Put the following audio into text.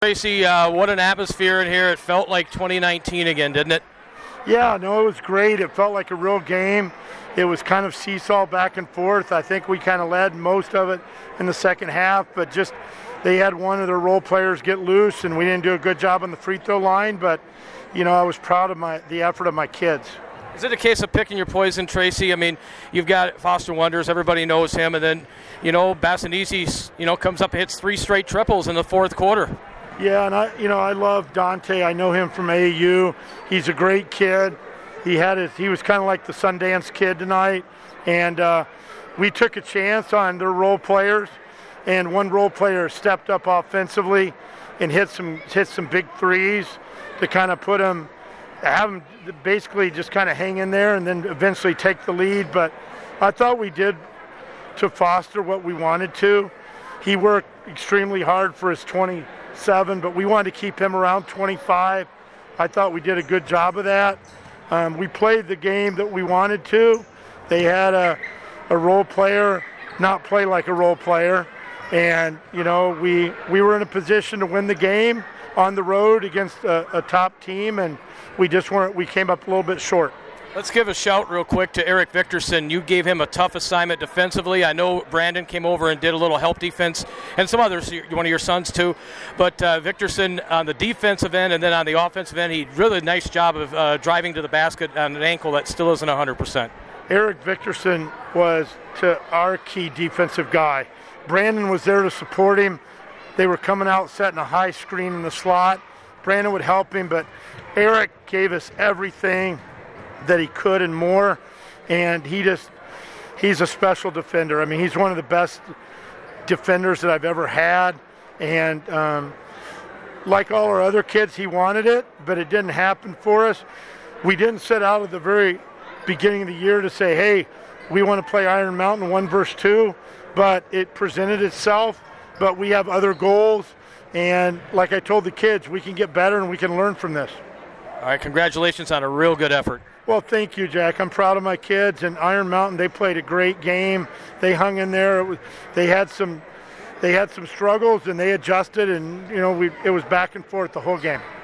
Tracy, what an atmosphere in here. It felt like 2019 again, didn't it? Yeah, no, it was great. It felt like a real game. It was kind of seesaw back and forth. I think we kind of led most of it in the second half, but just they had one of their role players get loose, and we didn't do a good job on the free throw line, but, you know, I was proud of the effort of my kids. Is it a case of picking your poison, Tracy? I mean, you've got Foster Wonders, everybody knows him, and then, Bassanese, comes up and hits 3 straight triples in the fourth quarter. Yeah, and I love Dante. I know him from AAU. He's a great kid. He was kind of like the Sundance Kid tonight, and we took a chance on their role players, and one role player stepped up offensively and hit some big threes to kind of have him basically just kind of hang in there and then eventually take the lead. But I thought we did to Foster what we wanted to. He worked extremely hard for his 27, but we wanted to keep him around 25. I thought we did a good job of that. We played the game that we wanted to. They had a role player not play like a role player, and we were in a position to win the game on the road against a top team, and we came up a little bit short. Let's give a shout real quick to Eric Victorson. You gave him a tough assignment defensively. I know Brandon came over and did a little help defense, and some others, one of your sons too. But Victorson on the defensive end and then on the offensive end, he really nice job of driving to the basket on an ankle that still isn't 100%. Eric Victorson was our key defensive guy. Brandon was there to support him. They were coming out setting a high screen in the slot. Brandon would help him, but Eric gave us everything that he could and more, and he's a special defender. I mean, he's one of the best defenders that I've ever had, and like all our other kids, he wanted it, but it didn't happen for us. We didn't set out at the very beginning of the year to say, hey, we want to play Iron Mountain 1 versus 2, but it presented itself. But we have other goals, and like I told the kids, we can get better and we can learn from this. All right, congratulations on a real good effort. Well, thank you, Jack. I'm proud of my kids. And Iron Mountain, they played a great game. They hung in there. They had some struggles, and they adjusted, and it was back and forth the whole game.